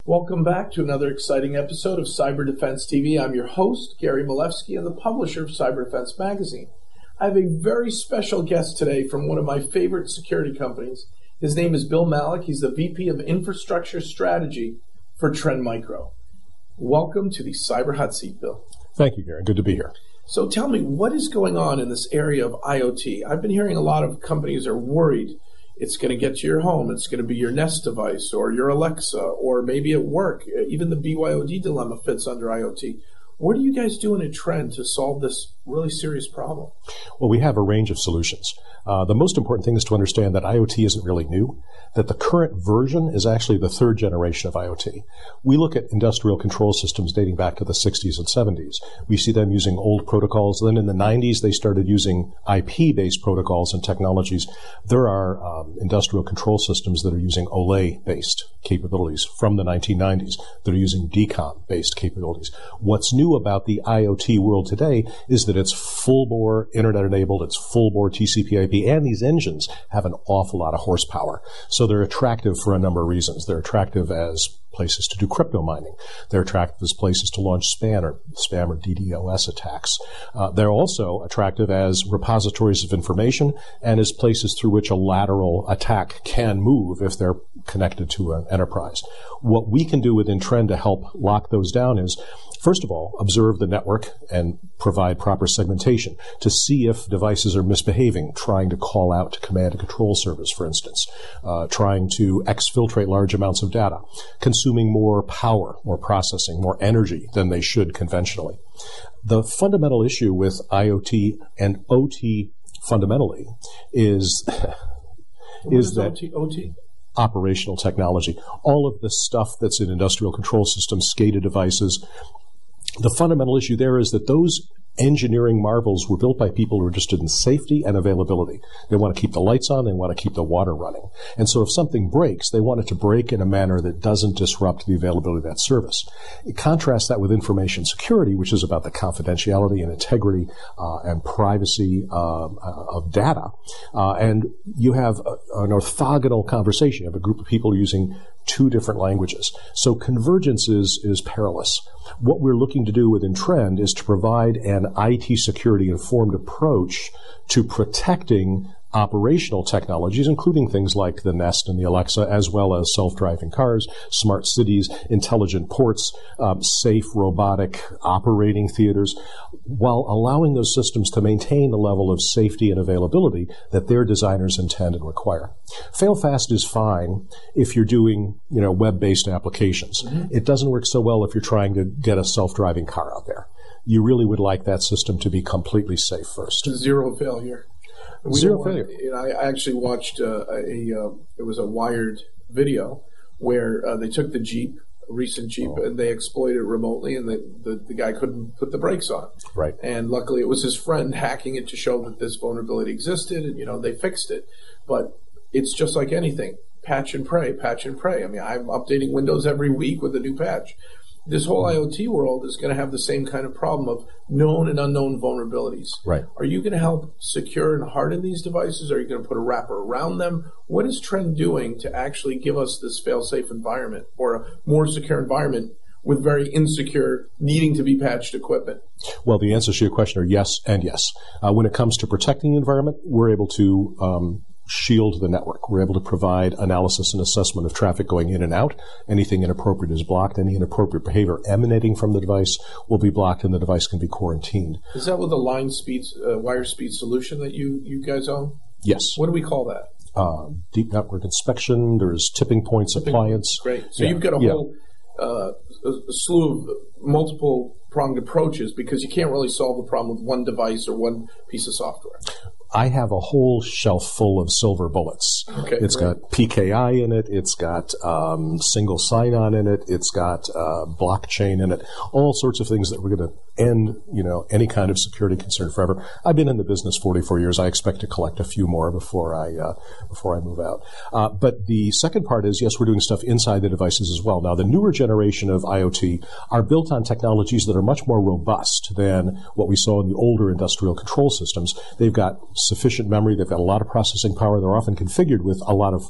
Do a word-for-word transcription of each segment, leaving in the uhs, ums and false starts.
Welcome back to another exciting episode of Cyber Defense T V. I'm your host, Gary Malevsky, and the publisher of Cyber Defense Magazine. I have a very special guest today from one of my favorite security companies. His name is Bill Malik. He's the V P of Infrastructure Strategy for Trend Micro. Welcome to the Cyber Hot Seat, Bill. Thank you, Gary. Good to be here. So tell me, what is going on in this area of IoT? I've been hearing a lot of companies are worried it's going to get to your home. It's going to be your Nest device or your Alexa or maybe at work. Even the B Y O D dilemma fits under IoT. What are you guys doing at Trend to solve this really serious problem? Well, we have a range of solutions. Uh, the most important thing is to understand that IoT isn't really new, that the current version is actually the third generation of IoT. We look at industrial control systems dating back to the sixties and seventies. We see them using old protocols. Then in the nineties, they started using I P-based protocols and technologies. There are um, industrial control systems that are using O L A-based capabilities from the nineteen nineties that are using D COM-based capabilities. What's new about the IoT world today is that it's full-bore internet-enabled, it's full-bore T C P I P, and these engines have an awful lot of horsepower. So they're attractive for a number of reasons. They're attractive as places to do crypto mining. They're attractive as places to launch spam or, spam or D DoS attacks. Uh, they're also attractive as repositories of information and as places through which a lateral attack can move if they're connected to an enterprise. What we can do within Trend to help lock those down is, first of all, observe the network and provide proper segmentation to see if devices are misbehaving, trying to call out to command and control service, for instance, uh, trying to exfiltrate large amounts of data, consuming more power, more processing, more energy than they should conventionally. The fundamental issue with IoT and O T fundamentally is, is that... O T? O T? Operational technology. All of the stuff that's in industrial control systems, SCADA devices, the fundamental issue there is that those engineering marvels were built by people who are interested in safety and availability. They want to keep the lights on, they want to keep the water running. And so if something breaks, they want it to break in a manner that doesn't disrupt the availability of that service. Contrast that with information security, which is about the confidentiality and integrity uh, and privacy uh, of data. Uh, and you have a, an orthogonal conversation. You have a group of people using two different languages. So convergence is, is perilous. What we're looking to do within Trend is to provide an I T security informed approach to protecting operational technologies, including things like the Nest and the Alexa, as well as self-driving cars, smart cities, intelligent ports, um, safe robotic operating theaters, while allowing those systems to maintain the level of safety and availability that their designers intend and require. Fail-fast is fine if you're doing, you know, web-based applications. Mm-hmm. It doesn't work so well if you're trying to get a self-driving car out there. You really would like that system to be completely safe first. Zero failure. We Zero failure. Want, you know, I actually watched uh, a, uh, it was a Wired video where uh, they took the Jeep, a recent Jeep, oh. and they exploited it remotely, and the, the, the guy couldn't put the brakes on. Right. And luckily it was his friend hacking it to show that this vulnerability existed, and, you know, they fixed it. But it's just like anything. Patch and pray, patch and pray. I mean, I'm updating Windows every week with a new patch. This whole IoT world is going to have the same kind of problem of known and unknown vulnerabilities. Right. Are you going to help secure and harden these devices? Are you going to put a wrapper around them? What is Trend doing to actually give us this fail-safe environment or a more secure environment with very insecure, needing to be patched equipment? Well, the answers to your question are yes and yes. Uh, when it comes to protecting the environment, we're able to um, shield the network. We're able to provide analysis and assessment of traffic going in and out. Anything inappropriate is blocked. Any inappropriate behavior emanating from the device will be blocked, and the device can be quarantined. Is that with the line speeds, uh, wire speed solution that you, you guys own? Yes. What do we call that? Uh, deep network inspection. There's tipping points tipping appliance. Great. So yeah. you've got a yeah. whole uh, a slew of multiple pronged approaches because you can't really solve the problem with one device or one piece of software. I have a whole shelf full of silver bullets. Okay, it's great. got P K I in it. It's got um, single sign-on in it. It's got uh, blockchain in it. All sorts of things that we're going to end, you know, any kind of security concern forever. I've been in the business forty-four years. I expect to collect a few more before I uh, before I move out. Uh, but the second part is, yes, we're doing stuff inside the devices as well. Now, the newer generation of IoT are built on technologies that are much more robust than what we saw in the older industrial control systems. They've got sufficient memory. They've got a lot of processing power. They're often configured with a lot of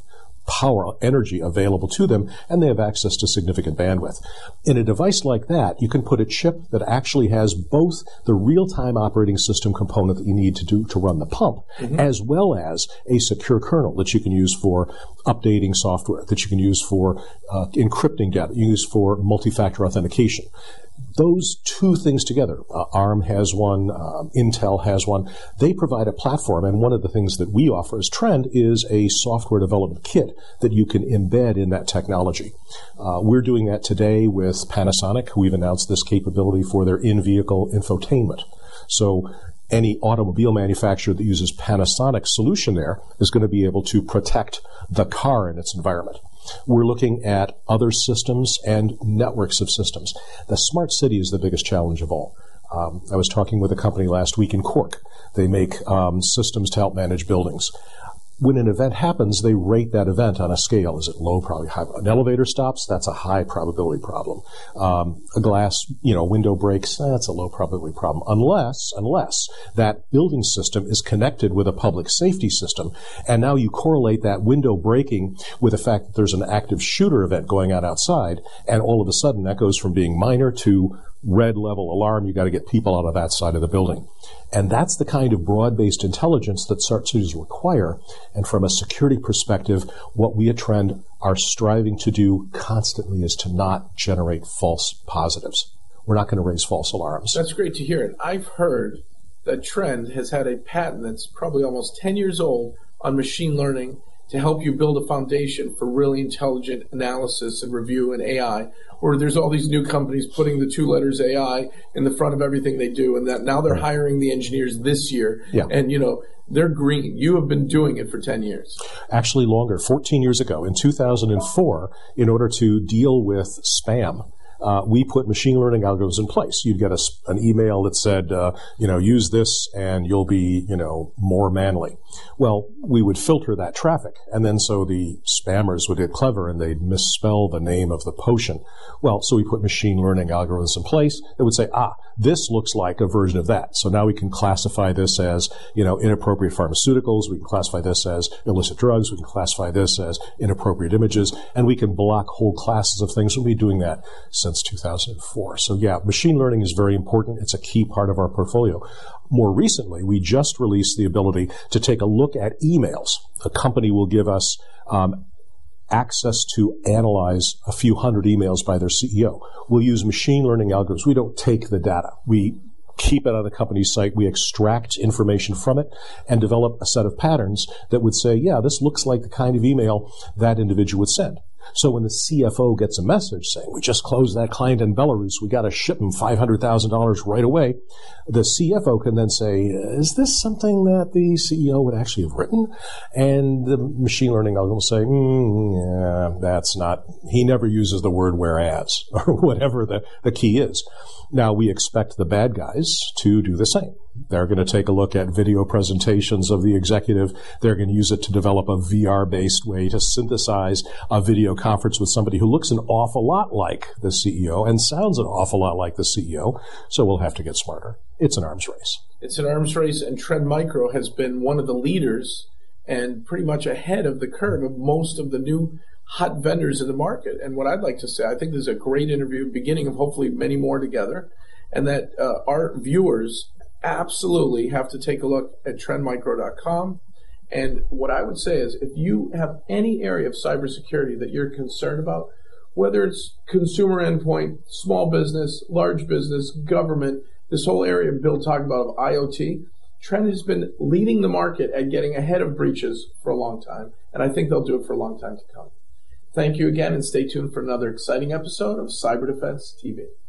power, energy available to them, and they have access to significant bandwidth. In a device like that, you can put a chip that actually has both the real-time operating system component that you need to do to run the pump, mm-hmm. as well as a secure kernel that you can use for updating software, that you can use for uh, encrypting data, you can use for multi-factor authentication. Those two things together, uh, ARM has one, uh, Intel has one, they provide a platform, and one of the things that we offer as Trend is a software development kit that you can embed in that technology. Uh, we're doing that today with Panasonic. We've announced this capability for their in-vehicle infotainment. So any automobile manufacturer that uses Panasonic's solution there is going to be able to protect the car and its environment. We're looking at other systems and networks of systems. The smart city is the biggest challenge of all. Um, I was talking with a company last week in Cork. They make um, systems to help manage buildings. When an event happens, they rate that event on a scale. Is it low, probably high? An elevator stops, that's a high probability problem. Um, a glass, you know, window breaks, that's a low probability problem. Unless, unless that building system is connected with a public safety system, and now you correlate that window breaking with the fact that there's an active shooter event going on outside, and all of a sudden that goes from being minor to red level alarm. You got to get people out of that side of the building. And that's the kind of broad-based intelligence that smart cities require. And from a security perspective, what we at Trend are striving to do constantly is to not generate false positives. We're not going to raise false alarms. That's great to hear. And I've heard that Trend has had a patent that's probably almost ten years old on machine learning to help you build a foundation for really intelligent analysis and review and A I, where there's all these new companies putting the two letters A I in the front of everything they do, and that now they're right. hiring the engineers this year. Yeah. And, you know, they're green. You have been doing it for ten years. Actually longer, fourteen years ago. In two thousand four, in order to deal with spam, Uh, we put machine learning algorithms in place. You'd get a, an email that said, uh, you know, use this and you'll be, you know, more manly. Well, we would filter that traffic. And then so the spammers would get clever and they'd misspell the name of the potion. Well, so we put machine learning algorithms in place that would say, ah, this looks like a version of that. So now we can classify this as, you know, inappropriate pharmaceuticals. We can classify this as illicit drugs. We can classify this as inappropriate images. And we can block whole classes of things. We'll be doing that since two thousand four. So yeah, machine learning is very important. It's a key part of our portfolio. More recently, we just released the ability to take a look at emails. A company will give us um, access to analyze a few hundred emails by their C E O. We'll use machine learning algorithms. We don't take the data. We keep it on the company's site. We extract information from it and develop a set of patterns that would say, yeah, this looks like the kind of email that individual would send. So when the C F O gets a message saying, we just closed that client in Belarus, we got to ship him five hundred thousand dollars right away, the C F O can then say, is this something that the C E O would actually have written? And the machine learning algorithm will say, mm, yeah, that's not, he never uses the word whereas, or whatever the, the key is. Now, we expect the bad guys to do the same. They're going to take a look at video presentations of the executive. They're going to use it to develop a V R-based way to synthesize a video conference with somebody who looks an awful lot like the C E O and sounds an awful lot like the C E O. So we'll have to get smarter. It's an arms race. It's an arms race, and Trend Micro has been one of the leaders and pretty much ahead of the curve of most of the new hot vendors in the market. And what I'd like to say, I think this is a great interview, beginning of hopefully many more together, and that uh, our viewers absolutely have to take a look at trend micro dot com. And what I would say is, if you have any area of cybersecurity that you're concerned about, whether it's consumer endpoint, small business, large business, government, this whole area Bill talked about of IoT, Trend has been leading the market at getting ahead of breaches for a long time, and I think they'll do it for a long time to come. Thank you again, and stay tuned for another exciting episode of Cyber Defense T V.